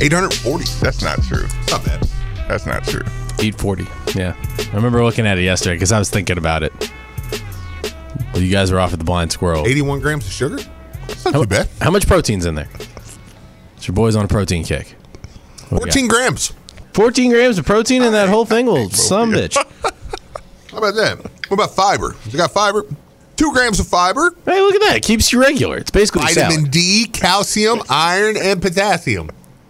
840. That's not true. Not bad. That's not true. 840. Yeah. I remember looking at it yesterday because I was thinking about it. Well, you guys were off at the Blind Squirrel. 81 grams of sugar? That's not too bad. How much protein's in there? It's your boy's on a protein kick. 14 grams. 14 grams of protein in that whole thing? Well, some bitch. How about that? What about fiber? You got fiber? 2 grams of fiber. Hey, look at that. It keeps you regular. It's basically Vitamin salad. D, calcium, iron, and potassium.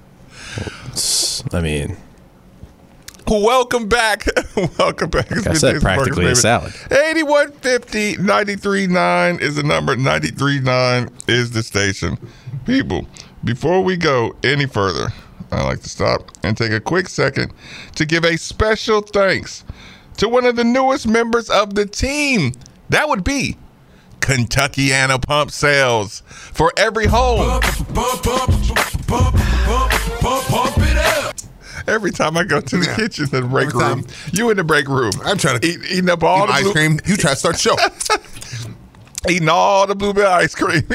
I mean, Welcome back. Welcome back. like I said, practically a salad. 8150 93.9 is the number. 93.9 is the station. People, before we go any further, I'd like to stop and take a quick second to give a special thanks to one of the newest members of the team. That would be Kentuckiana Pump Sales. For every home. Every time I go to the kitchen, the break room, you in the break room. I'm trying to eating up all the ice cream. You try to start the show. Eating all the blueberry ice cream.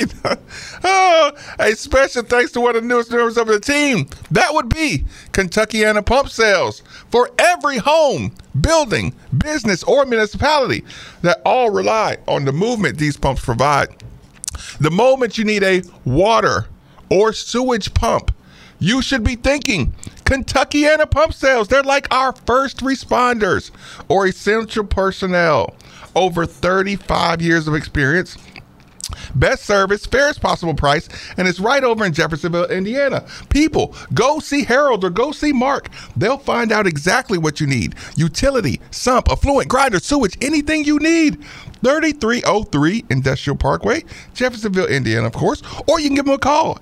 A special thanks to one of the newest members of the team. That would be Kentuckiana Pump Sales. For every home, building, business, or municipality that all rely on the movement these pumps provide. The moment you need a water or sewage pump, you should be thinking Kentuckiana Pump Sales. They're like our first responders or essential personnel. Over 35 years of experience, best service, fairest possible price, and it's right over in Jeffersonville, Indiana. People, go see Harold or go see Mark. They'll find out exactly what you need. Utility, sump, affluent, grinder, sewage, anything you need. 3303 Industrial Parkway, Jeffersonville, Indiana, of course. Or you can give them a call,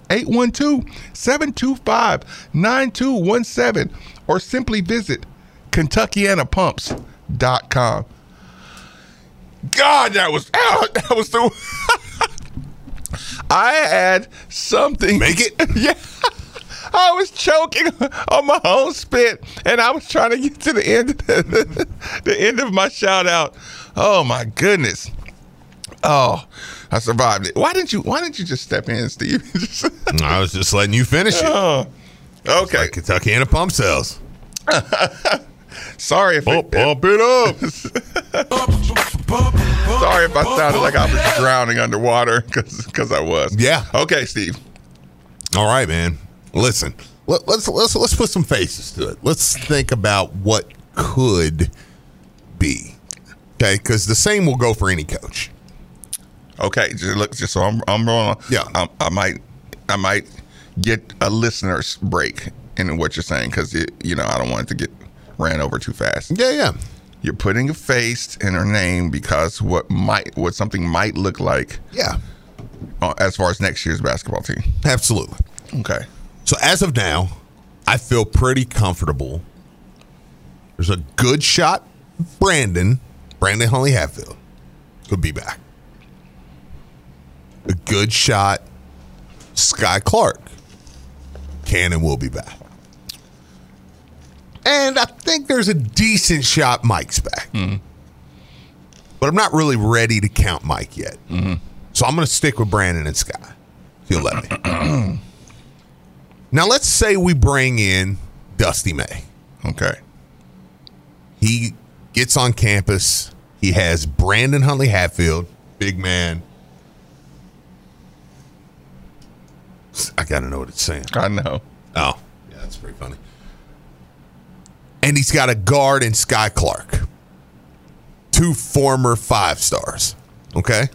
812-725-9217, or simply visit KentuckianaPumps.com. God, that was the. I had something. Make it? Yeah. I was choking on my own spit, and I was trying to get to the end, the end of my shout out. Oh my goodness! Oh, I survived it. Why didn't you just step in, Steve? I was just letting you finish it. Oh, okay. Like Kentuckiana Pump Sales. Sorry if Pump it up. Sorry if I sounded like I was drowning underwater because I was. Yeah. Okay, Steve. All right, man. Listen, let's put some faces to it. Let's think about what could be. Okay, because the same will go for any coach. Okay, just so I'm wrong. Yeah. I might get a listener's break in what you're saying because I don't want it to get ran over too fast. Yeah. You're putting a face in her name because what something might look like. Yeah. As far as next year's basketball team. Absolutely. Okay. So as of now, I feel pretty comfortable. There's a good shot. Brandon Huntley Hatfield could be back. A good shot. Sky Clark can and will be back. And I think there's a decent shot Mike's back. Mm-hmm. But I'm not really ready to count Mike yet. Mm-hmm. So I'm going to stick with Brandon and Sky, if you'll let me. Now, let's say we bring in Dusty May. Okay. He gets on campus. He has Brandon Huntley Hatfield, big man. I got to know what it's saying. I know. Oh, yeah, that's pretty funny. And he's got a guard in Sky Clark. 2 former 5-stars. Okay?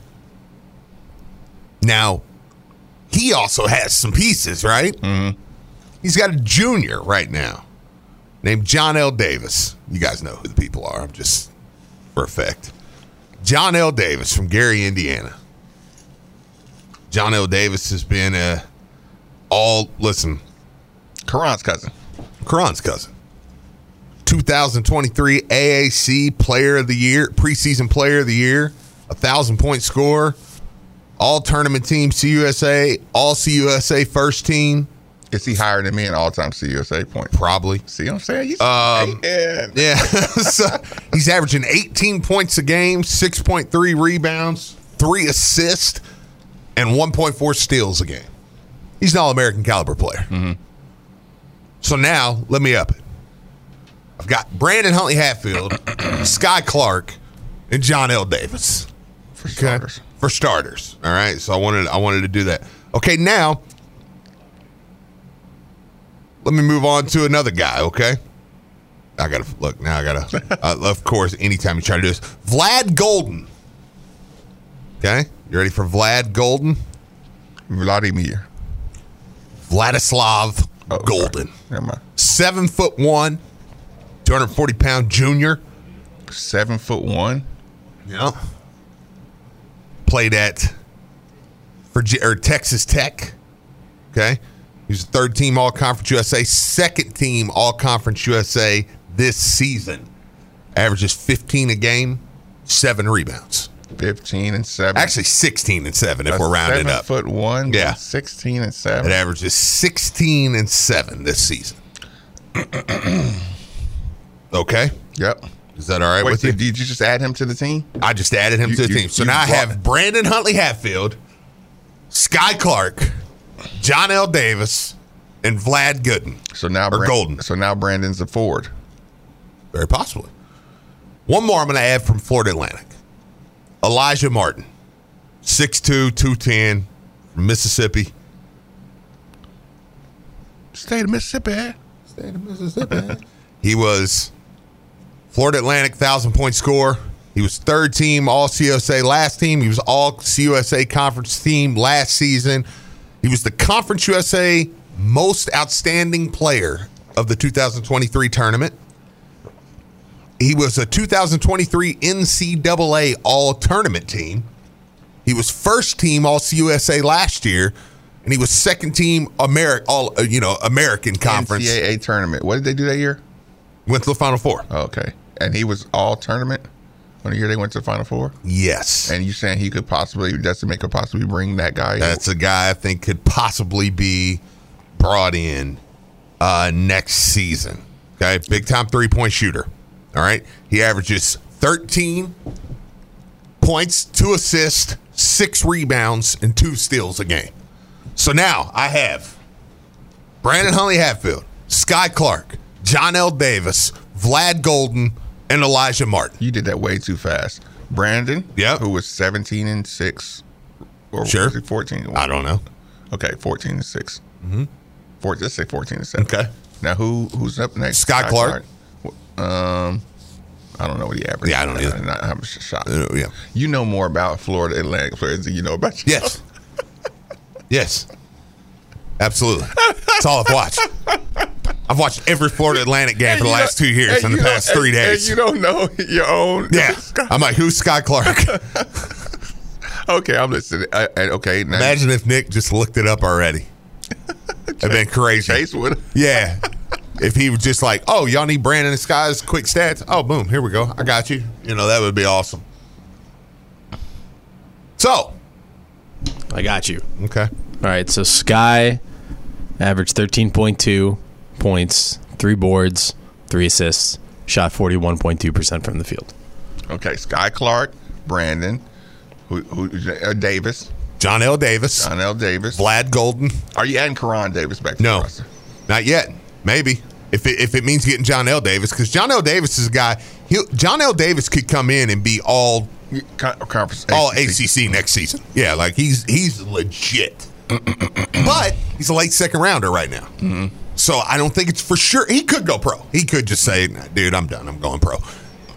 Now, he also has some pieces, right? Mm-hmm. He's got a junior right now named John L. Davis. You guys know who the people are. I'm just for effect. John L. Davis from Gary, Indiana. John L. Davis has been Karan's cousin. 2023 AAC Player of the Year, preseason Player of the Year, 1,000-point scorer, all-tournament team CUSA, all CUSA first team. Is he higher than me in all-time CUSA point? Probably. See what I'm saying? Yeah. So he's averaging 18 points a game, 6.3 rebounds, 3 assists, and 1.4 steals a game. He's an All-American caliber player. Mm-hmm. So now, let me up it. I've got Brandon Huntley Hatfield, Sky Clark, and John L. Davis. For starters. For starters. All right. So I wanted to do that. Okay, now let me move on to another guy, okay? Of course, anytime you try to do this. Vlad Golden. Okay? You ready for Vlad Golden? Vladimir. Vladislav Golden. Never mind. 7'1", 240-pound junior. 7'1". Yeah. Played at Texas Tech. Okay. He was third team All-Conference USA, second team All-Conference USA this season. Averages 15 a game, 7 rebounds. 15 and 7. Actually, 16 and 7 if we're rounding up. 7'1". Yeah. 16 and 7. It averages 16 and 7 this season. Okay. Yep. Is that all right Wait, with you? did you just add him to the team? I just added him to the team. So now I have Brandon Huntley Hatfield, Sky Clark, John L. Davis, and Vlad Gooden. So now Golden. So now Brandon's a forward. Very possibly. One more I'm going to add from Florida Atlantic. Elijah Martin, 6'2", 210, from Mississippi. State of Mississippi. State of Mississippi. He was Florida Atlantic 1,000-point scorer. He was third team All-CUSA last team. He was All-CUSA conference team last season. He was the Conference USA most outstanding player of the 2023 tournament. He was a 2023 NCAA all-tournament team. He was first team All-CUSA last year, and he was second team American conference. NCAA tournament. What did they do that year? Went to the Final Four. Oh, okay. And he was all tournament when the year they went to the Final Four? Yes. And you saying he could possibly bring that guy That's a guy I think could possibly be brought in next season. Okay, big-time three-point shooter. All right? He averages 13 points, 2 assists, 6 rebounds, and 2 steals a game. So now I have Brandon Huntley Hatfield, Sky Clark, John L. Davis, Vlad Golden, and Elijah Martin. You did that way too fast. Brandon, Yep. who was 17 and 6. Or Sure. was he 14? I don't know. Okay, 14 and 6. Mm-hmm. Let's say 14 and 7. Okay. Now who's up next? Sky Clark. I don't know what he averaged. Yeah, I don't either. Not have a shot. Yeah. You know more about Florida Atlantic players than you know about yourself. Yes. Yes. Absolutely. That's all I've watched. I've watched every Florida Atlantic game for the last 2 years in the past 3 days. And you don't know your own. Yeah. I'm like, who's Sky Clark? Okay, I'm listening. Okay. Now, Imagine if Nick just looked it up already. It'd been crazy. Chase would. Yeah. If he was just like, oh, y'all need Brandon and Sky's quick stats. Oh, boom. Here we go. I got you. That would be awesome. So. I got you. Okay. All right, so Sky averaged 13.2 points, 3 boards, 3 assists, shot 41.2% from the field. Okay, Sky Clark, Brandon, Davis. John L. Davis. Vlad Golden. Are you adding Karan Davis back to the roster? Not yet. Maybe. If it means getting John L. Davis, because John L. Davis is a guy, John L. Davis could come in and be all conference, all ACC next season. Yeah, like he's legit. But he's a late second rounder right now. Mm-hmm. So I don't think it's for sure. He could go pro. He could just say, dude, I'm done. I'm going pro.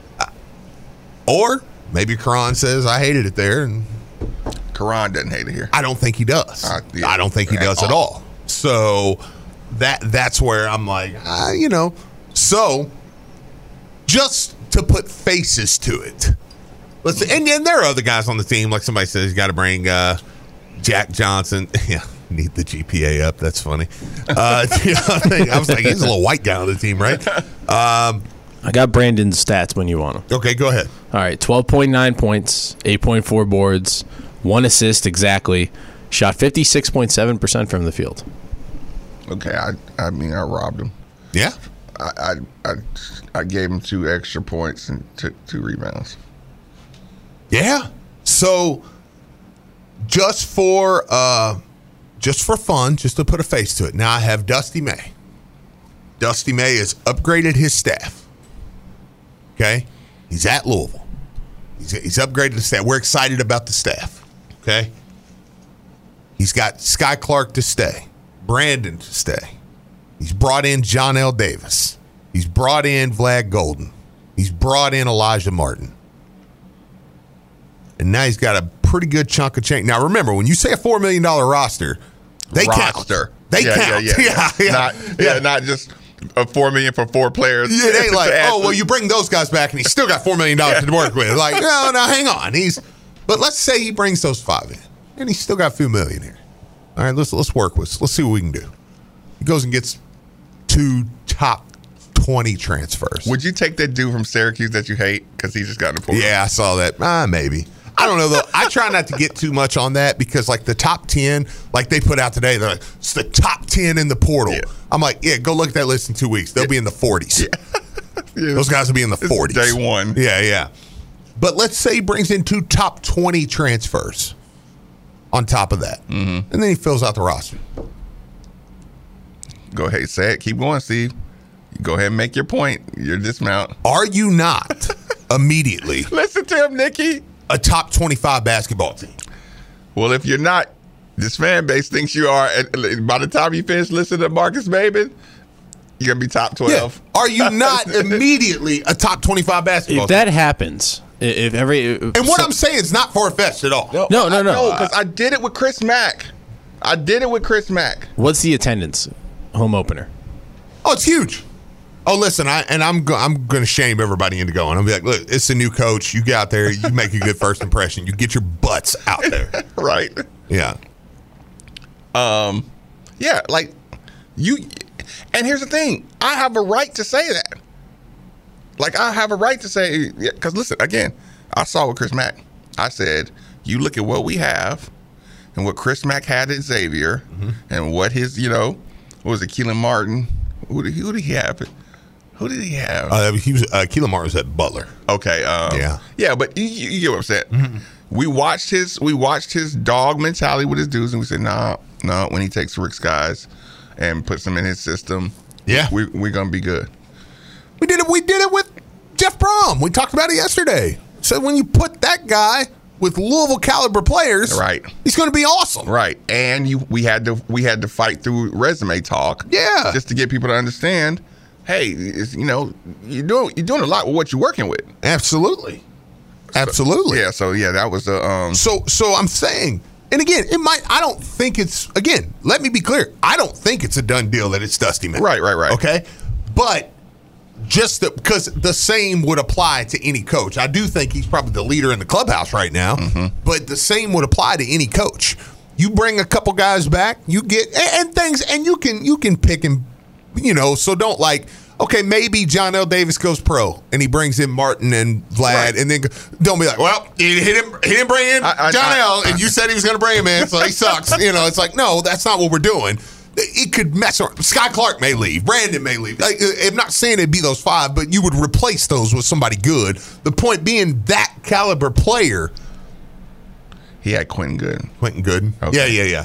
Or maybe Karan says, I hated it there. And Karan doesn't hate it here. I don't think he does. Yeah, I don't think he does at all. So that's where I'm like, So just to put faces to it. And there are other guys on the team. Like somebody says, you got to bring Jack Johnson. Yeah, need the GPA up. That's funny. I was like, he's a little white guy on the team, right? I got Brandon's stats when you want them. Okay, go ahead. All right, 12.9 points, 8.4 boards, 1 assist exactly. Shot 56.7% from the field. Okay, I mean, I robbed him. Yeah. I gave him 2 extra points and took 2 rebounds. Yeah. So just for fun, just to put a face to it. Now I have Dusty May. Dusty May has upgraded his staff. Okay? He's at Louisville. He's upgraded the staff. We're excited about the staff. Okay? He's got Sky Clark to stay. Brandon to stay. He's brought in John L. Davis. He's brought in Vlad Golden. He's brought in Elijah Martin. And now he's got a pretty good chunk of change. Now, remember, when you say a $4 million roster, they count. They count. Not just a $4 million for 4 players. Yeah, it ain't like, oh, well, you bring those guys back and he's still got $4 million to work with. Like, no, hang on. But let's say he brings those 5 in, and he's still got a few million here. All right, let's work with. Let's see what we can do. He goes and gets 2 top 20 transfers. Would you take that dude from Syracuse that you hate because he just got in the portal? Yeah, I saw that. Maybe. I don't know, though. I try not to get too much on that because, like, the top 10, like they put out today, they're like, it's the top 10 in the portal. Yeah. I'm like, yeah, go look at that list in 2 weeks. They'll be in the 40s. Yeah. Those guys will be in the 40s. Day one. Yeah. But let's say he brings in 2 top 20 transfers on top of that. Mm-hmm. And then he fills out the roster. Go ahead, say it. Keep going, Steve. Go ahead and make your point. You're dismount. Are you not immediately listen to him, Nikki, a top 25 basketball team? Well, if you're not, this fan base thinks you are. By the time you finish listening to Marcus Maben, you're going to be top 12. Yeah. Are you not immediately a top 25 basketball team? If that happens, and what I'm saying is not far-fetched at all. No. Because I did it with Chris Mack. What's the attendance home opener? Oh, it's huge. Oh, listen, I'm going to shame everybody into going. I'll be like, look, it's a new coach. You get out there, you make a good first impression. You get your butts out there. Right. Yeah. Yeah, like you. And here's the thing. I have a right to say that. Like, I have a right to say, because listen, again, I saw with Chris Mack. I said, you look at what we have and what Chris Mack had at Xavier and what his, what was it, Keelan Martin? Who did he have? Who did he have? He was Keelan Martin was at Butler. Okay. Yeah, but you get what I'm saying. Mm-hmm. We watched his dog mentality with his dudes, and we said, no. When he takes Rick's guys and puts them in his system, we're gonna be good. We did it with Jeff Brom. We talked about it yesterday. So when you put that guy with Louisville caliber players, right, he's going to be awesome. Right, and we had to fight through resume talk, just to get people to understand. Hey, you're doing a lot with what you're working with. Absolutely. Yeah. So that was the. So I'm saying, and again, I don't think it's. Again, let me be clear. I don't think it's a done deal that it's Dusty May. Right. Okay, but. Just because the same would apply to any coach. I do think he's probably the leader in the clubhouse right now, but the same would apply to any coach. You bring a couple guys back, you get and things, and you can pick him, so don't like, okay, maybe John L. Davis goes pro and he brings in Martin and Vlad, and then don't be like, well, he didn't bring in John L. and you said he was going to bring him in, so he sucks. It's like, no, that's not what we're doing. It could mess around. Sky Clark may leave. Brandon may leave. I'm not saying it'd be those 5, but you would replace those with somebody good. The point being, that caliber player. He had Quentin Gooden. Okay. Yeah.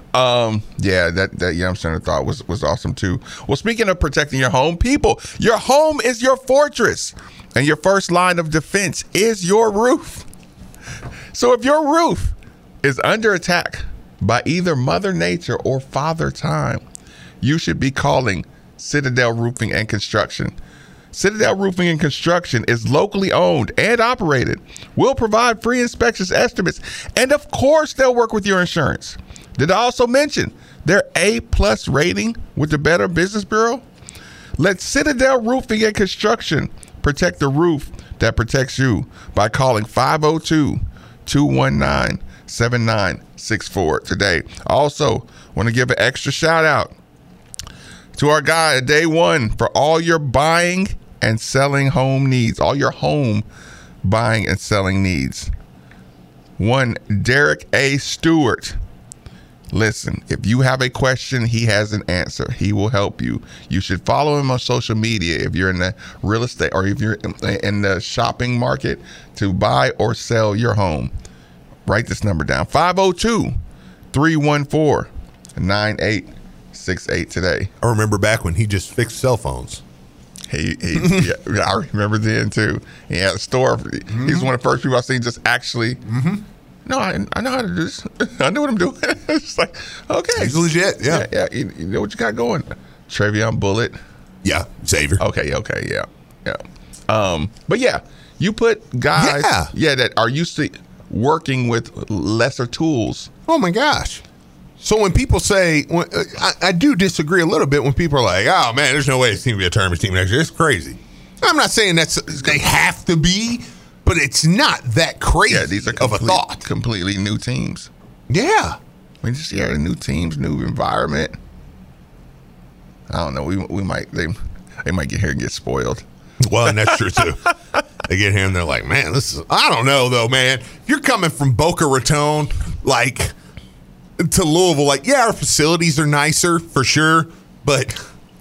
That Young Center thought was awesome too. Well, speaking of protecting your home, people, your home is your fortress, and your first line of defense is your roof. So if your roof is under attack by either Mother Nature or Father Time, you should be calling Citadel Roofing and Construction. Citadel Roofing and Construction is locally owned and operated. We'll provide free inspections, estimates, and of course, they'll work with your insurance. Did I also mention their A+ rating with the Better Business Bureau? Let Citadel Roofing and Construction protect the roof that protects you by calling 502-219-7964 today. Also, want to give an extra shout out to our guy at Day One for all your buying and selling home needs, all your home buying and selling needs. One, Derek A. Stewart. Listen, if you have a question, he has an answer. He will help you. You should follow him on social media if you're in the real estate or if you're in the shopping market to buy or sell your home. Write this number down, 502-314-9864. 6'8" today. I remember back when he just fixed cell phones. Yeah, I remember then too. He had a store. He's one of the first people I've seen just actually. No, I know how to do this. I know what I'm doing. It's like, okay, He's legit. Yeah. yeah. You know what you got going. Travion Bullet. Yeah. Xavier. Okay, yeah. But yeah, you put guys, that are used to working with lesser tools. Oh my gosh. So when people say, I do disagree a little bit when people are like, oh man, there's no way this team will be a tournament team next year. It's crazy. I'm not saying they have to be, but it's not that crazy Yeah, these are of a thought. completely new teams. Yeah. I mean, just new teams, new environment. I don't know. We might they might get here and get spoiled. Well, and that's true too. They get here and they're like, man, this is, I don't know though, man. If you're coming from Boca Raton, like, to Louisville, like, yeah, our facilities are nicer for sure, but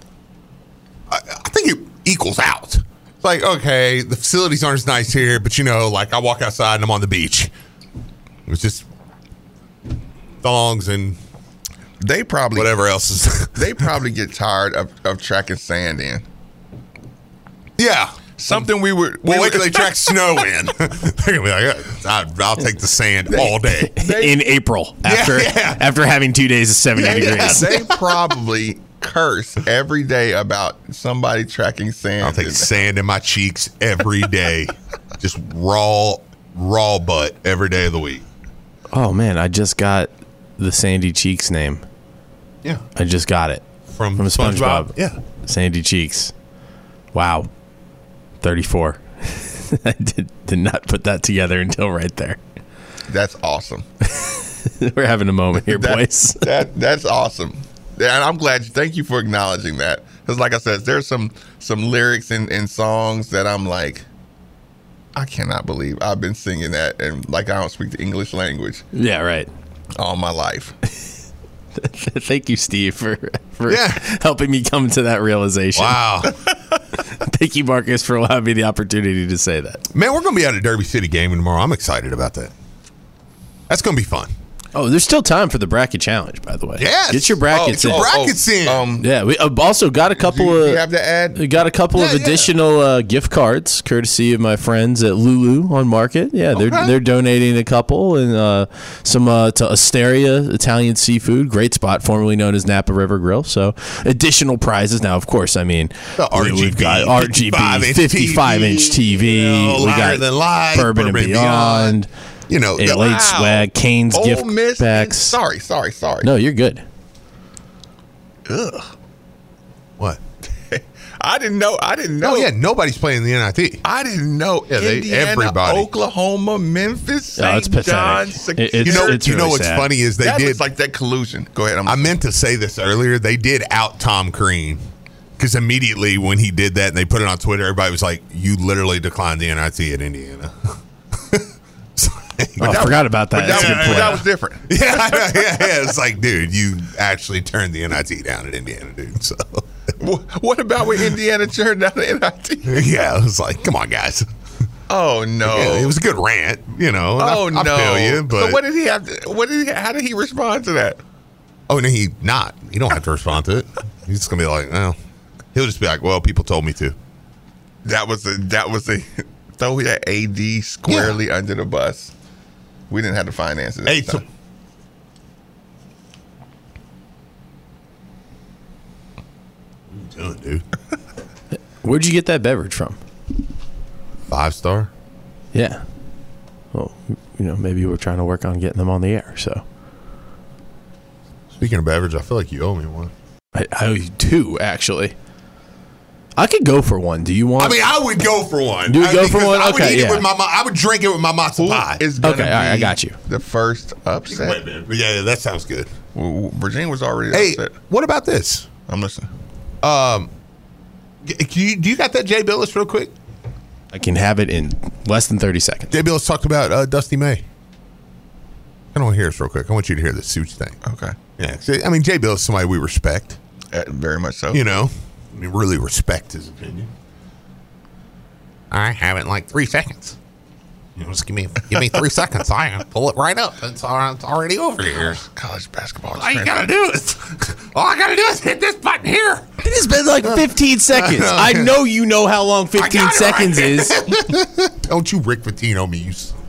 I think it equals out. It's like, okay, the facilities aren't as nice here, but like I walk outside and I'm on the beach. It's just thongs and They probably whatever else is. they probably get tired of tracking sand in. Yeah. Something we were. Well, wait till they track snow in. They're gonna be like, I'll take the sand all day. In April after having 2 days of 70 degrees. They probably curse every day about somebody tracking sand. I'll take sand in my cheeks every day. Just raw butt every day of the week. Oh man, I just got the Sandy Cheeks name. Yeah. I just got it From SpongeBob. Yeah. Sandy Cheeks. Wow. 34. I did not put that together until right there. That's awesome. We're having a moment here, boys. That's awesome. And I'm glad. Thank you for acknowledging that. Because, like I said, there's some lyrics in songs that I'm like, I cannot believe I've been singing that, and like I don't speak the English language Yeah, right. all my life. Thank you, Steve, for Yeah. helping me come to that realization. Wow. Thank you, Marcus, for allowing me the opportunity to say that. Man, we're going to be at a Derby City gaming tomorrow. I'm excited about that. That's going to be fun. Oh, there's still time for the bracket challenge, by the way. Yes. Get your brackets in. Brackets in. Yeah, we also got a couple Do you of. have to add? We got a couple of additional gift cards, courtesy of my friends at Lulu on Market. Yeah, they're donating a couple and some to Asteria Italian Seafood, great spot, formerly known as Napa River Grill. So additional prizes. Now, of course, I mean, we've got RGB 55-inch TV. We Louder got Than Life, Bourbon and Beyond. Late swag, Cane's Ole gift Miss packs. Sorry. No, you're good. Ugh. What? I didn't know. Oh, yeah. Nobody's playing the NIT. I didn't know. Yeah, Indiana, everybody. Oklahoma, Memphis, Oh, it's St. John, pathetic. Security. It's You know really what's sad. funny is they that did. looks like that collusion. Go ahead. I meant to say this earlier. They did out Tom Crean because immediately when he did that and they put it on Twitter, everybody was like, "You literally declined the NIT at Indiana." Oh, I forgot about that. That's a good point. That was different. Yeah. It's like, dude, you actually turned the NIT down at Indiana, dude. So, What about when Indiana turned down the NIT? yeah, it was like, come on, guys. Oh no! Yeah, it was a good rant, Oh no! I feel you, but so what did he have? How did he respond to that? oh no, he don't have to respond to it. He's just gonna be like, well, he'll just be like, well, people told me to. That was a throw that AD squarely under the bus. We didn't have the finances. Hey, at the time. what are you doing, dude? Where'd you get that beverage from? 5-star. Yeah. Well, maybe you were trying to work on getting them on the air. So Speaking of beverage, I feel like you owe me one. I owe you two, actually. I could go for one. Do you want? I mean, I would go for one. You would go for because one? I would Okay, eat it yeah. with I would drink it with my matzo Who pie. is gonna Okay, all right, I be got you. The first Wait a upset. minute. Yeah, that sounds good. Virginia was already Hey, upset. what about this? I'm listening. Do you got that Jay Billis real quick? I can have it in less than 30 seconds. Jay Billis talked about Dusty May. I don't want to hear this real quick. I want you to hear this. See what you think. Okay. Yeah. See, I mean, Jay Billis is somebody we respect. Very much so. We really respect his opinion. I have it in like 3 seconds. Just give me 3 seconds. I can pull it right up. It's already over here. College basketball. All you gotta do is All I got to do is hit this button here. It has been like 15 seconds. I know you know how long 15 seconds is. Don't you Rick Pitino me.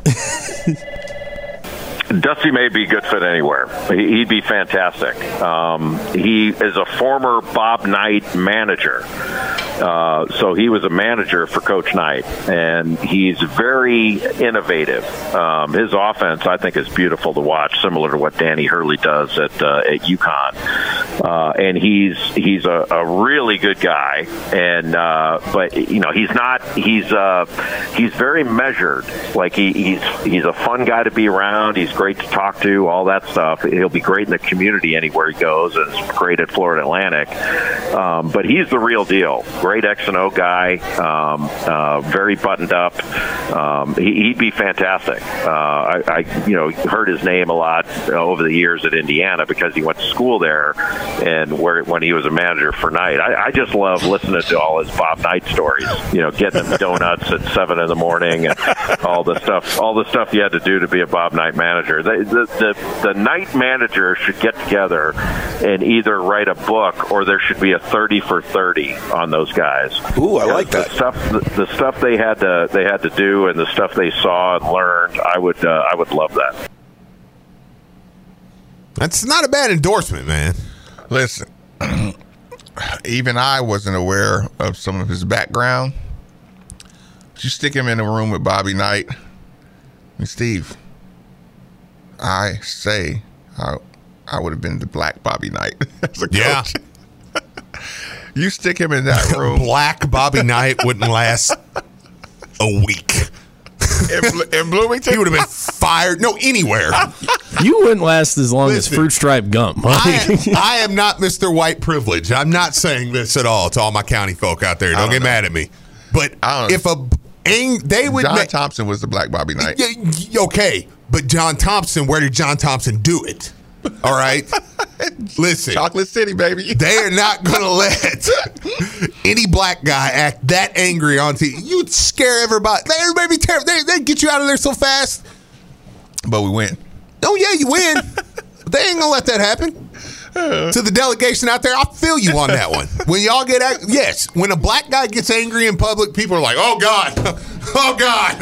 Dusty may be a good fit anywhere. He'd be fantastic. He is a former Bob Knight manager. So he was a manager for Coach Knight, and he's very innovative. His offense, I think, is beautiful to watch, similar to what Danny Hurley does at UConn. And he's a really good guy. And but you know, he's very measured. Like he's a fun guy to be around. He's great to talk to, all that stuff. He'll be great in the community anywhere he goes, and it's great at Florida Atlantic. But he's the real deal. Great X&O guy, very buttoned up. He'd be fantastic. I heard his name a lot over the years at Indiana because he went to school there, and when he was a manager for Knight. I just love listening to all his Bob Knight stories. You know, getting him donuts at 7 a.m. and all the stuff you had to do to be a Bob Knight manager. The Knight manager should get together and either write a book, or there should be a 30 for 30 on those guys. Ooh, I like that. The stuff they had to do, and the stuff they saw and learned. I would love that. That's not a bad endorsement, man. Listen, even I wasn't aware of some of his background. You stick him in a room with Bobby Knight and Steve. I say I would have been the black Bobby Knight as a coach. Yeah. You stick him in that room. Black Bobby Knight wouldn't last a week. In Bloomington? He would have been fired. No, anywhere. You wouldn't last as long as Fruit Stripe gum. I am not Mr. White Privilege. I'm not saying this at all to all my county folk out there. Don't get mad at me. But if they would. John Thompson was the black Bobby Knight. Okay, but John Thompson, where did John Thompson do it? All right? Listen. Chocolate City, baby. They are not going to let any black guy act that angry on TV. You'd scare everybody. Everybody be terrible. They'd get you out of there so fast. But we win. Oh, yeah, you win. But they ain't going to let that happen. To the delegation out there, I feel you on that one. When y'all get out, yes, when a black guy gets angry in public, people are like, oh, God. Oh, God.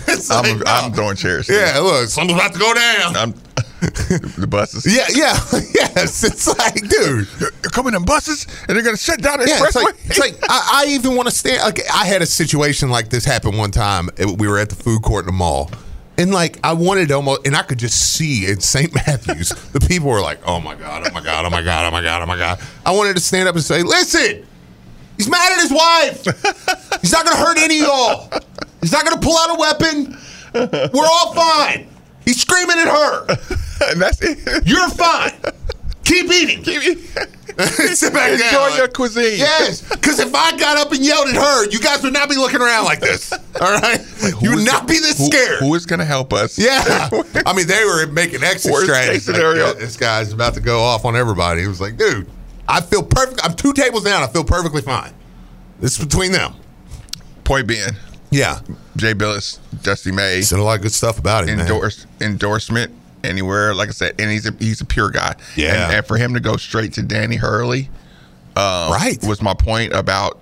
I'm throwing chairs. Yeah, look, something's about to go down. The buses. Yeah, yes. It's like, dude, they're coming in buses and they're going to shut down the expressway. It's like I even want to stand. Like, I had a situation like this happen one time. We were at the food court in the mall, and like I wanted almost, and I could just see in St. Matthews, the people were like, "Oh my God, oh my God, oh my God, oh my God, oh my God." I wanted to stand up and say, "Listen, he's mad at his wife. He's not going to hurt any of y'all. He's not going to pull out a weapon. We're all fine. He's screaming at her. And that's it. You're fine. Keep eating. Sit back Enjoy down. your cuisine. Yes, because if I got up and yelled at her, you guys would not be looking around like this. All right? You would not be this scared. Who is going to help us? Yeah. I mean, they were making exit strategies. Like, this guy's about to go off on everybody. He was like, dude, I feel perfect. I'm 2 tables down. I feel perfectly fine. This is between them. Point being. Yeah. Jay Billis, Dusty May. Said a lot of good stuff about it, Endorsement anywhere, like I said, and he's a pure guy. Yeah. And for him to go straight to Danny Hurley, right, was my point about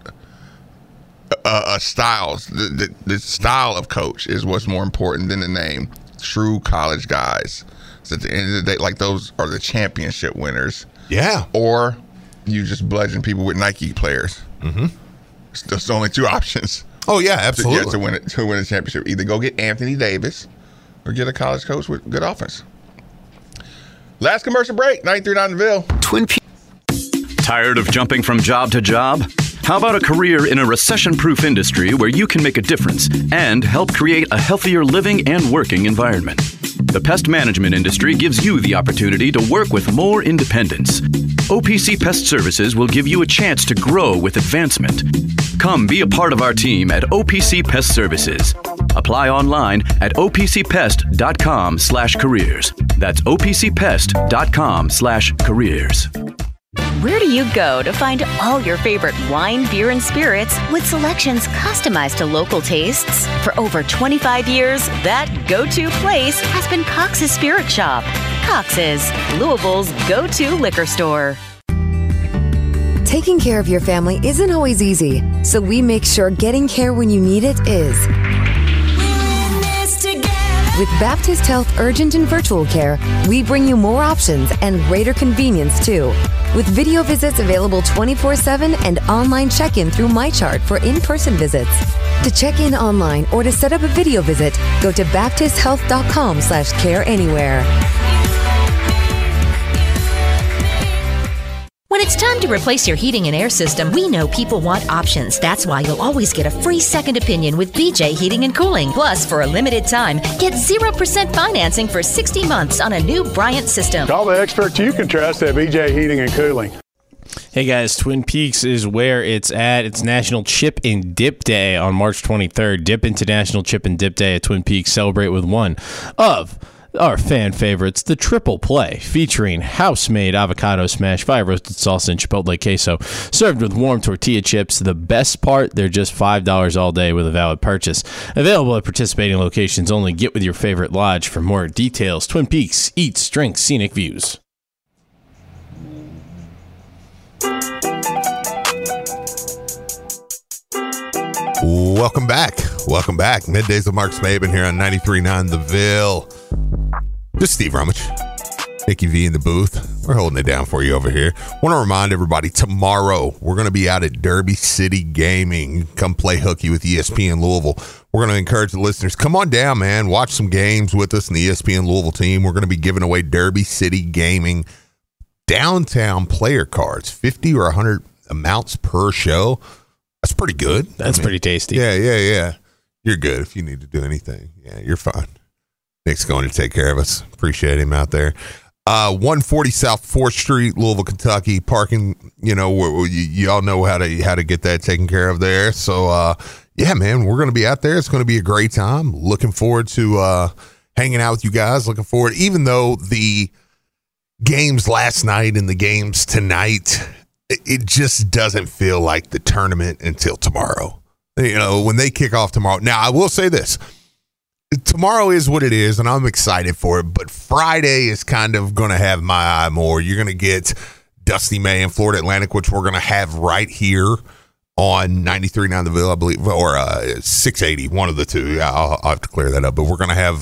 styles. The style of coach is what's more important than the name. True college guys. So at the end of the day, like those are the championship winners. Yeah. Or you just bludgeon people with Nike players. Mm-hmm. That's the only 2 options. Oh yeah, absolutely. To win a championship, either go get Anthony Davis or get a college coach with good offense. Last commercial break. 93.9 The Ville. Twin Peaks. Tired of jumping from job to job? How about a career in a recession-proof industry where you can make a difference and help create a healthier living and working environment? The pest management industry gives you the opportunity to work with more independence. OPC Pest Services will give you a chance to grow with advancement. Come be a part of our team at OPC Pest Services. Apply online at opcpest.com/careers. That's opcpest.com/careers. Where do you go to find all your favorite wine, beer, and spirits with selections customized to local tastes? For over 25 years, that go-to place has been Cox's Spirit Shop. Cox's, Louisville's go-to liquor store. Taking care of your family isn't always easy, so we make sure getting care when you need it is. With Baptist Health Urgent and Virtual Care, we bring you more options and greater convenience, too. With video visits available 24/7 and online check-in through MyChart for in-person visits. To check in online or to set up a video visit, go to baptisthealth.com/careanywhere. When it's time to replace your heating and air system, we know people want options. That's why you'll always get a free second opinion with BJ Heating and Cooling. Plus, for a limited time, get 0% financing for 60 months on a new Bryant system. Call the experts you can trust at BJ Heating and Cooling. Hey guys, Twin Peaks is where it's at. It's National Chip and Dip Day on March 23rd. Dip into National Chip and Dip Day at Twin Peaks. Celebrate with one of our fan favorites, the Triple Play, featuring house-made avocado smash, fire roasted salsa, and chipotle queso, served with warm tortilla chips. The best part, they're just $5 all day with a valid purchase. Available at participating locations only. Get with your favorite lodge for more details. Twin Peaks, eats, drinks, scenic views. Welcome back. Welcome back. Middays of Mark Smaben here on 93.9 The Ville. Just Steve Rummage, Nikki V in the booth. We're holding it down for you over here. Want to remind everybody, tomorrow we're going to be out at Derby City Gaming. Come play hooky with ESPN Louisville. We're going to encourage the listeners, come on down, man. Watch some games with us in the ESPN Louisville team. We're going to be giving away Derby City Gaming downtown player cards, 50 or 100 amounts per show. That's pretty good. That's pretty tasty. Yeah. You're good if you need to do anything. Yeah, you're fine. Nick's going to take care of us. Appreciate him out there. 140 South 4th Street, Louisville, Kentucky. Parking, you all know how to get that taken care of there. So, yeah, man, we're going to be out there. It's going to be a great time. Looking forward to hanging out with you guys. Looking forward, even though the games last night and the games tonight, it just doesn't feel like the tournament until tomorrow. When they kick off tomorrow. Now, I will say this. Tomorrow is what it is, and I'm excited for it. But Friday is kind of going to have my eye more. You're going to get Dusty May and Florida Atlantic, which we're going to have right here on 93.9 The Ville, I believe, or 680, one of the two. I'll have to clear that up. But we're going to have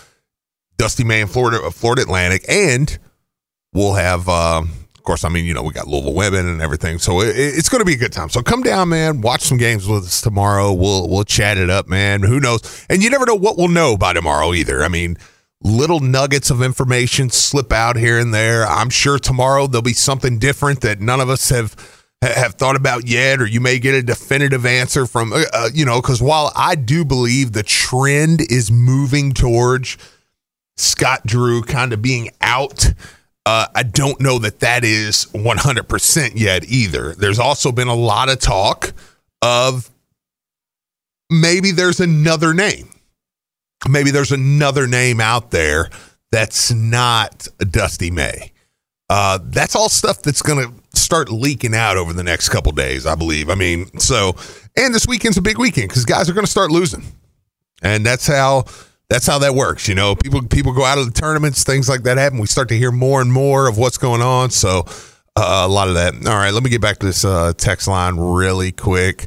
Dusty May and Florida Atlantic, and we'll have, of course, we got Louisville women and everything. So it's going to be a good time. So come down, man. Watch some games with us tomorrow. We'll chat it up, man. Who knows? And you never know what we'll know by tomorrow either. Little nuggets of information slip out here and there. I'm sure tomorrow there'll be something different that none of us have thought about yet, or you may get a definitive answer from, because while I do believe the trend is moving towards Scott Drew kind of being out, I don't know that is 100% yet either. There's also been a lot of talk of maybe there's another name. Maybe there's another name out there that's not Dusty May. That's all stuff that's going to start leaking out over the next couple days, I believe. And this weekend's a big weekend because guys are going to start losing. And that's how that works. People go out of the tournaments, things like that happen. We start to hear more and more of what's going on. So a lot of that. All right, let me get back to this text line really quick.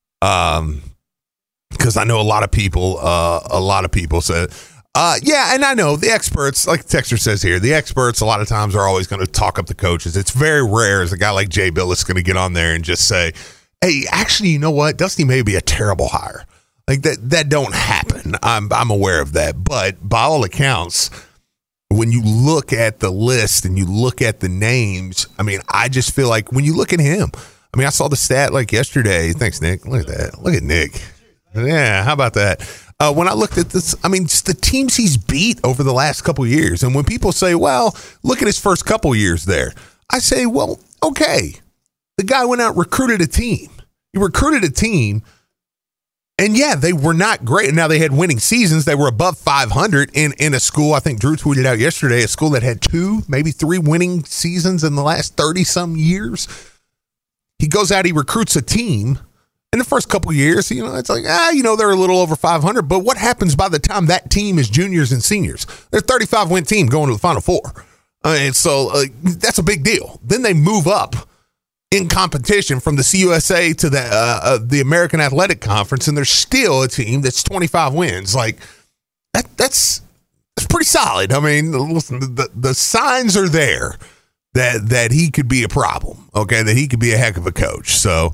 Because I know a lot of people said, yeah, and I know the experts, like the texter says here, the experts a lot of times are always going to talk up the coaches. It's very rare as a guy like Jay Billis going to get on there and just say, hey, actually, you know what? Dusty may be a terrible hire. Like that don't happen. I'm aware of that. But by all accounts, when you look at the list and you look at the names, I just feel like when you look at him, I saw the stat like yesterday. Thanks, Nick. Look at that. Look at Nick. Yeah, how about that? When I looked at this, just the teams he's beat over the last couple of years. And when people say, well, look at his first couple years there, I say, well, okay. The guy went out and recruited a team. He recruited a team. And yeah, they were not great. Now they had winning seasons. They were above 500 in a school. I think Drew tweeted out yesterday, a school that had 2, maybe 3 winning seasons in the last 30 some years. He goes out, he recruits a team. In the first couple of years, it's like, they're a little over 500. But what happens by the time that team is juniors and seniors? They're a 35-win team going to the Final Four. And so that's a big deal. Then they move up in competition from the CUSA to the American Athletic Conference, and they're still a team that's 25 wins. Like that's pretty solid. I mean, listen, the signs are there that he could be a problem. Okay, that he could be a heck of a coach. So,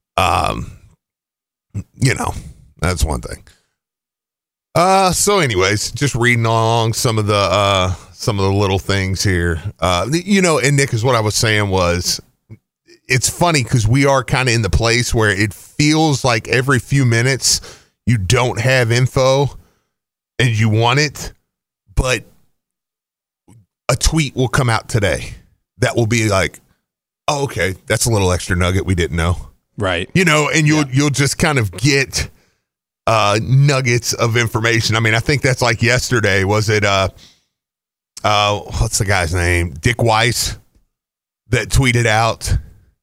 that's one thing. So anyways, just reading along some of the little things here. And Nick, is what I was saying was, it's funny because we are kind of in the place where it feels like every few minutes you don't have info and you want it, but a tweet will come out today that will be like, oh, okay, that's a little extra nugget we didn't know. Right. And you'll just kind of get nuggets of information. I mean, I think that's like yesterday. Was it what's the guy's name? Dick Weiss that tweeted out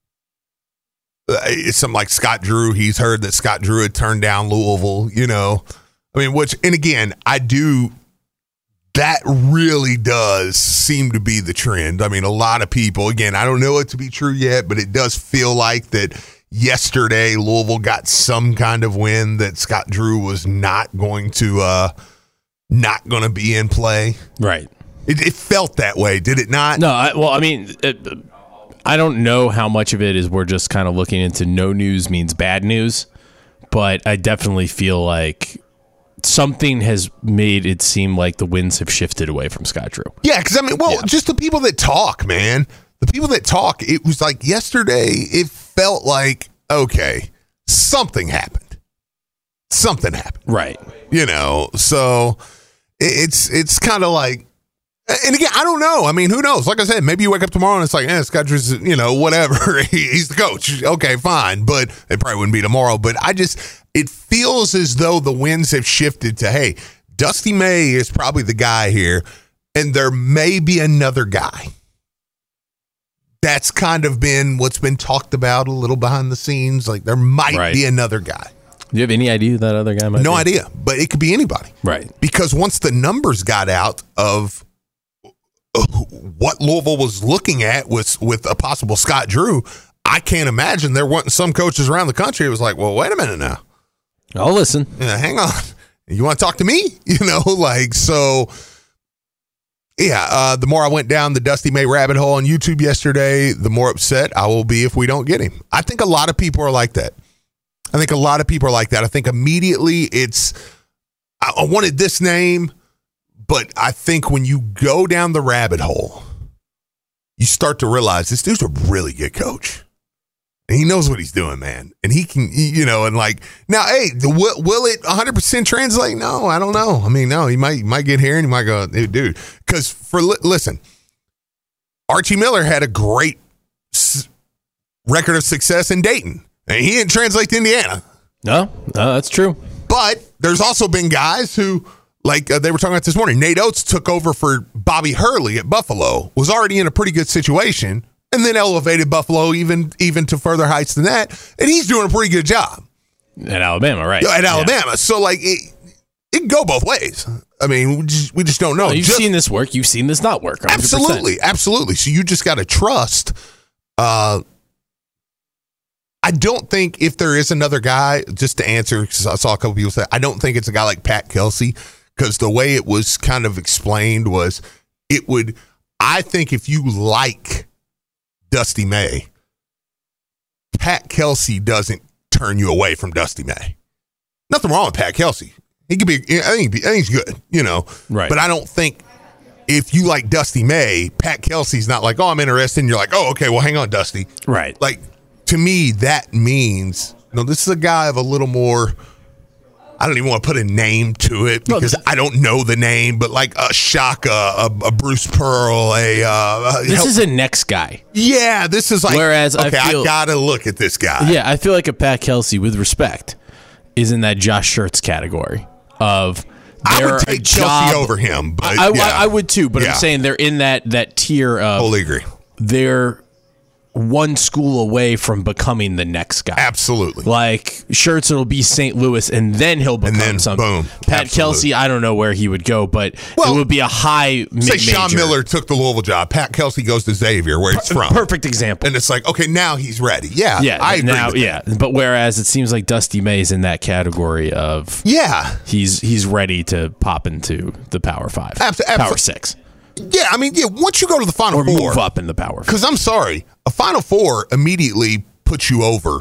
it's something like Scott Drew. He's heard that Scott Drew had turned down Louisville, I mean, and again, that really does seem to be the trend. I mean, a lot of people, again, I don't know it to be true yet, but it does feel like that yesterday Louisville got some kind of win that Scott Drew was not going to be in play. Right. It felt that way, did it not? No, I don't know how much of it is we're just kind of looking into no news means bad news, but I definitely feel like something has made it seem like the winds have shifted away from Scott Drew. Yeah, because just the people that talk, man. The people that talk, it was like yesterday, it felt like, okay, something happened. Something happened. Right. So it's kind of like, and again, I don't know. I mean, who knows? Like I said, maybe you wake up tomorrow and it's like, Scott Drew's, whatever. He's the coach. Okay, fine. But it probably wouldn't be tomorrow. But it feels as though the winds have shifted to, hey, Dusty May is probably the guy here, and there may be another guy. That's kind of been what's been talked about a little behind the scenes. Like there might be another guy. Do you have any idea who that other guy might be? No idea, but it could be anybody. Right. Because once the numbers got out of what Louisville was looking at with a possible Scott Drew, I can't imagine there wasn't some coaches around the country. It was like, well, wait a minute now. I'll listen. Hang on. You want to talk to me? So... Yeah, the more I went down the Dusty May rabbit hole on YouTube yesterday, the more upset I will be if we don't get him. I think a lot of people are like that. I think immediately it's, I wanted this name, but I think when you go down the rabbit hole, you start to realize this dude's a really good coach. And he knows what he's doing, man. And he can, now, hey, will it 100% translate? No, I don't know. I mean, no, he might get here and he might go, dude. Because listen, Archie Miller had a great record of success in Dayton. And he didn't translate to Indiana. No, that's true. But there's also been guys who, like they were talking about this morning, Nate Oates took over for Bobby Hurley at Buffalo, was already in a pretty good situation, and then elevated Buffalo even to further heights than that. And he's doing a pretty good job. At Alabama, right. At Alabama. So, it can go both ways. I mean, we just don't know. Well, you've seen this work. You've seen this not work. 100%. Absolutely. So you just got to trust. I don't think if there is another guy, just to answer, because I saw a couple people say, I don't think it's a guy like Pat Kelsey, because the way it was kind of explained was I think if you like Dusty May, Pat Kelsey doesn't turn you away from Dusty May. Nothing wrong with Pat Kelsey. He could be, I think he's good, Right. But I don't think if you like Dusty May, Pat Kelsey's not like, oh, I'm interested. And you're like, oh, okay, well, hang on, Dusty. Right. Like, to me, that means, this is a guy of a little more, I don't even want to put a name to it because I don't know the name, but like a Shaka, a Bruce Pearl, this is a next guy. Yeah, this is like, whereas okay, I got to look at this guy. Yeah, I feel like a Pat Kelsey, with respect, is in that Josh Schertz category of I would take Kelsey over him. But I would too, but I'm saying they're in that tier of. Totally agree. They're one school away from becoming the next guy. Absolutely. Like, Schertz will be St. Louis, and then he'll become something. Boom. Pat Absolutely. Kelsey, I don't know where he would go, but it would be a high Say major. Sean Miller took the Louisville job. Pat Kelsey goes to Xavier, where he's from. Perfect example. And it's like, okay, now he's ready. Yeah, I agree with that. But whereas it seems like Dusty May's in that category of he's ready to pop into the Power 5, Power 6. Yeah, I mean, once you go to the Final Four. Or move up in the Power 5. Because I'm sorry, a Final Four immediately puts you over.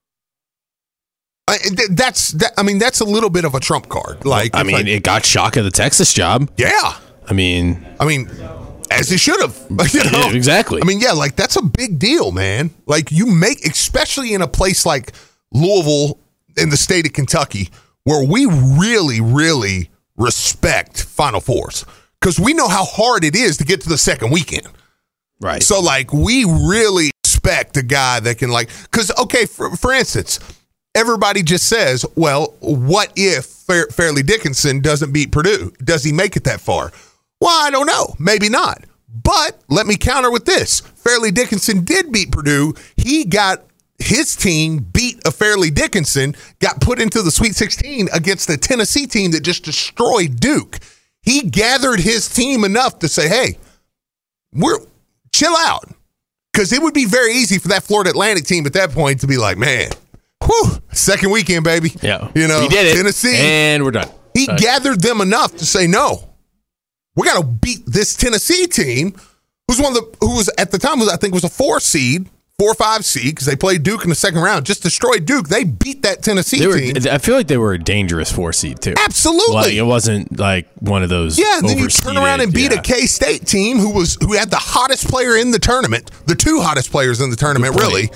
That's a little bit of a trump card. It got Shaka the Texas job. Yeah. I mean, as it should have. You know? Exactly. That's a big deal, man. Like, you make, especially in a place like Louisville in the state of Kentucky, where we really, really respect Final Fours. Because we know how hard it is to get to the second weekend. Right. So, we really respect a guy that can, because, okay, for instance, everybody just says, well, what if Fairleigh Dickinson doesn't beat Purdue? Does he make it that far? Well, I don't know. Maybe not. But let me counter with this. Fairleigh Dickinson did beat Purdue. He got his team beat a Fairleigh Dickinson, got put into the Sweet 16 against the Tennessee team that just destroyed Duke. He gathered his team enough to say, hey, chill out. Because it would be very easy for that Florida Atlantic team at that point to be like, man, second weekend, baby. Yeah. We did it. Tennessee. And we're done. He gathered them enough to say, no, we got to beat this Tennessee team, who was at the time, I think was a 4 or 5 seed, because they played Duke in the second round, just destroyed Duke. They beat that Tennessee team. I feel like they were a dangerous 4 seed, too. Absolutely. It wasn't like one of those. Yeah, and then you turn around and beat a K-State team who had the hottest player in the tournament, the 2 hottest players in the tournament, really.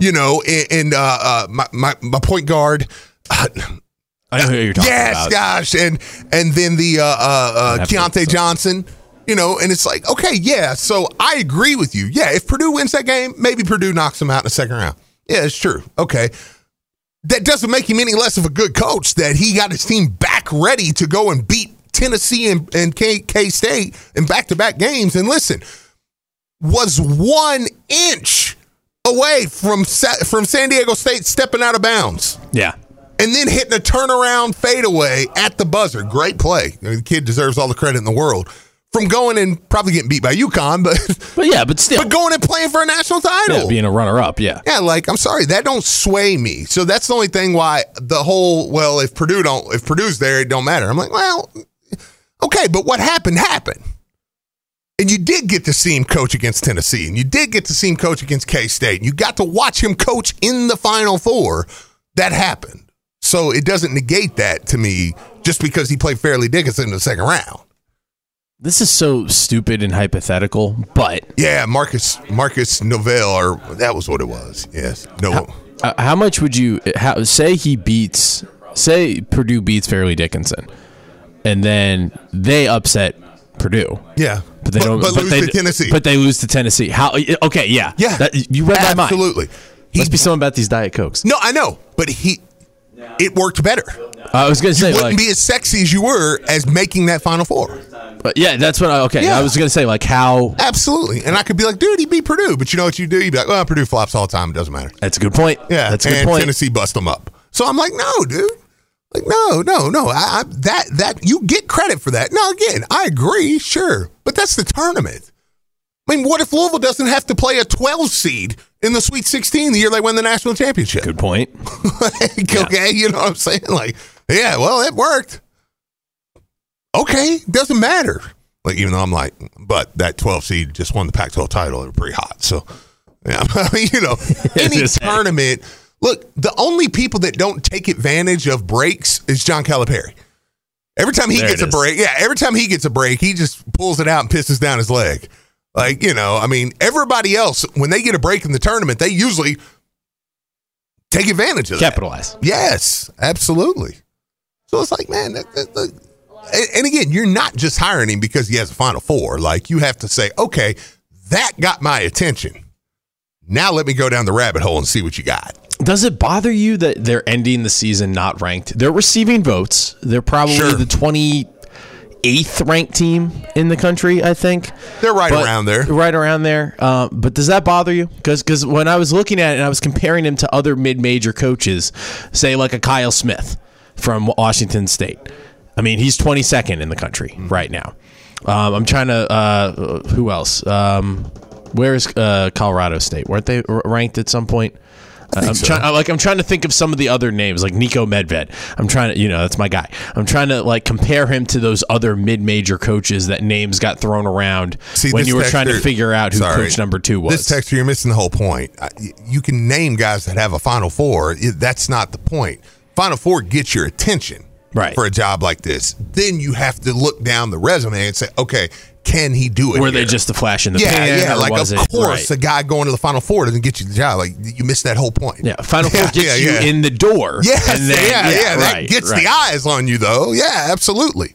My point guard. I know who you're talking about. Yes, gosh. And then the Keontae Johnson. And it's like, okay, yeah, so I agree with you. Yeah, if Purdue wins that game, maybe Purdue knocks them out in the second round. Yeah, it's true. Okay. That doesn't make him any less of a good coach that he got his team back ready to go and beat Tennessee and K-State in back-to-back games. And listen, was 1 inch away from San Diego State stepping out of bounds. Yeah. And then hitting a turnaround fadeaway at the buzzer. Great play. The kid deserves all the credit in the world. From going and probably getting beat by UConn, but still. But going and playing for a national title. Yeah, being a runner-up, yeah. Yeah, I'm sorry, that don't sway me. So that's the only thing why the whole, well, if Purdue's there, it don't matter. I'm like, well, okay, but what happened. And you did get to see him coach against Tennessee, and you did get to see him coach against K-State, and you got to watch him coach in the Final Four. That happened. So it doesn't negate that to me just because he played Fairleigh Dickinson in the second round. This is so stupid and hypothetical, but yeah, Marcus Novell, or that was what it was. Yes, no. How much would you say Purdue beats Fairleigh Dickinson, and then they upset Purdue? Yeah, but they lose to Tennessee. But they lose to Tennessee. How? Okay, yeah. You read my mind. Absolutely. Must be something about these Diet Cokes. No, I know, but it worked better. I was going to say, you wouldn't be as sexy as you were as making that Final Four. But yeah, that's what I was going to say, how. Absolutely. And I could be like, dude, he beat Purdue. But you know what you do? You'd be like, well, Purdue flops all the time. It doesn't matter. That's a good point. Yeah. That's a good point. Tennessee bust them up. So I'm like, no, dude. Like, no. That you get credit for that. Now, again, I agree, sure. But that's the tournament. I mean, what if Louisville doesn't have to play a 12 seed in the Sweet 16 the year they win the national championship? Good point. Okay, you know what I'm saying? Yeah, well, it worked. Okay, doesn't matter. Even though I'm like, but that 12 seed just won the Pac-12 title. They were pretty hot. So, yeah, any tournament. Look, the only people that don't take advantage of breaks is John Calipari. Every time he gets a break, he just pulls it out and pisses down his leg. Everybody else, when they get a break in the tournament, they usually take advantage of that. Capitalize. Yes, absolutely. So it's like, man, and again, you're not just hiring him because he has a Final Four. You have to say, okay, that got my attention. Now let me go down the rabbit hole and see what you got. Does it bother you that they're ending the season not ranked? They're receiving votes. They're probably the 8th ranked team in the country, I think. They're around there. Right around there. But does that bother you? Because when I was looking at it and I was comparing him to other mid-major coaches, say like a Kyle Smith from Washington State. I mean, he's 22nd in the country right now. I'm trying to who else? Where is Colorado State? Weren't they ranked at some point? I'm trying to think of some of the other names, like Nico Medved. I'm trying to, that's my guy. I'm trying to like compare him to those other mid-major coaches that names got thrown around when you were trying to figure out who coach number 2 was. This texter, you're missing the whole point. You can name guys that have a Final Four. That's not the point. Final Four gets your attention, right, for a job like this. Then you have to look down the resume and say, okay, can he do it? Were they just a flash in the pan? Yeah, like of course, a guy going to the Final Four doesn't get you the job. Like you missed that whole point. Yeah, Final Four gets you in the door. Yes, and then, that gets the eyes on you, though. Yeah, absolutely.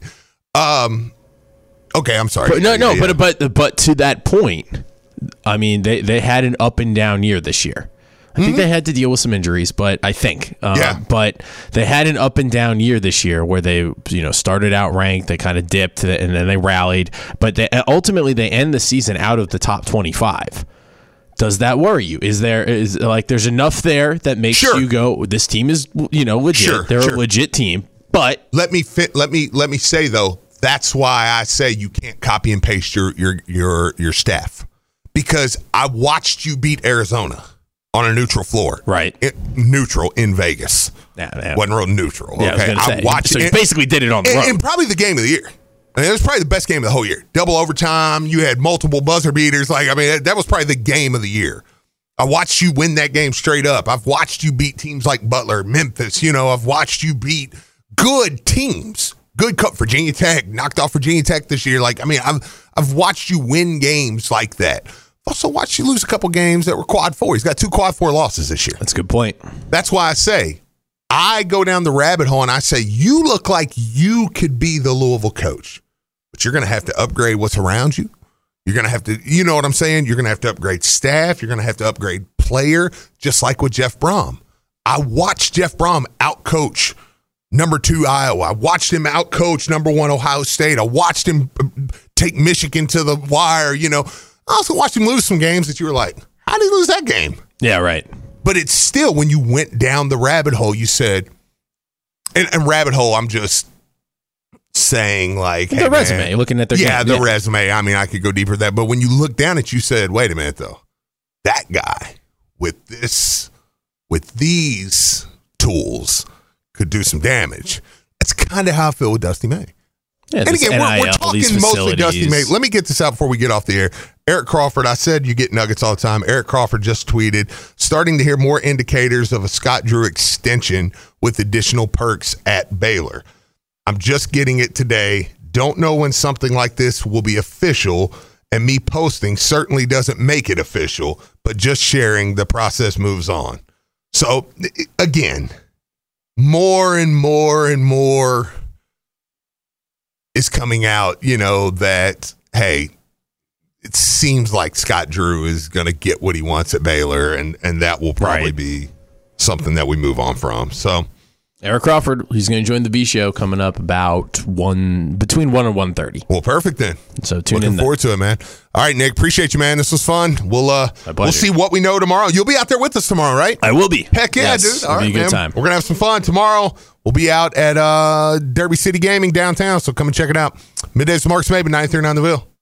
Okay, I'm sorry. But to that point, I mean, they had an up and down year this year. I think they had to deal with some injuries, but but they had an up and down year this year where they, started out ranked, they kind of dipped, and then they rallied, but ultimately they end the season out of the top 25. Does that worry you? Is there's enough there that makes you go, this team is, legit. Sure, They're a legit team, but let me say though, that's why I say you can't copy and paste your staff, because I watched you beat Arizona on a neutral floor. Right. Neutral in Vegas. Wasn't real neutral. Yeah, okay. I watched it. So you basically did it on the road. And probably the game of the year. I mean, it was probably the best game of the whole year. Double overtime. You had multiple buzzer beaters. That was probably the game of the year. I watched you win that game straight up. I've watched you beat teams like Butler, Memphis. I've watched you beat good teams. Good Cup, Virginia Tech. Knocked off Virginia Tech this year. I've watched you win games like that. Also watched you lose a couple games that were quad 4. He's got 2 quad 4 losses this year. That's a good point. That's why I say, I go down the rabbit hole and I say, you look like you could be the Louisville coach, but you're going to have to upgrade what's around you. You're going to have to, you know what I'm saying? You're going to have to upgrade staff. You're going to have to upgrade player, just like with Jeff Brom. I watched Jeff Brom outcoach number 2 Iowa. I watched him outcoach number 1 Ohio State. I watched him take Michigan to the wire, I also watched him lose some games that you were like, how did he lose that game? Yeah, right. But it's still, when you went down the rabbit hole, you said, and rabbit hole, I'm just saying the resume, looking at their game. The resume. I mean, I could go deeper than that. But when you look down at it, you said, wait a minute, though. That guy with these tools could do some damage. That's kind of how I feel with Dusty May. Yeah, and again, we're talking mostly Dusty May. Let me get this out before we get off the air. Eric Crawford, I said you get nuggets all the time. Eric Crawford just tweeted, starting to hear more indicators of a Scott Drew extension with additional perks at Baylor. I'm just getting it today. Don't know when something like this will be official, and me posting certainly doesn't make it official, but just sharing, the process moves on. So, again, more and more and more is coming out, that, hey, it seems like Scott Drew is going to get what he wants at Baylor, and that will probably be something that we move on from. So, Eric Crawford, he's going to join the B Show coming up about between 1 and 1:30. Well, perfect then. So tune in. Looking forward to it, man. All right, Nick, appreciate you, man. This was fun. We'll see what we know tomorrow. You'll be out there with us tomorrow, right? I will be. Heck yeah, yes, dude. All right, right, be a good man. time. We're gonna have some fun tomorrow. We'll be out at Derby City Gaming downtown, so come and check it out. Middays to Mark Smabe, 939 The Ville.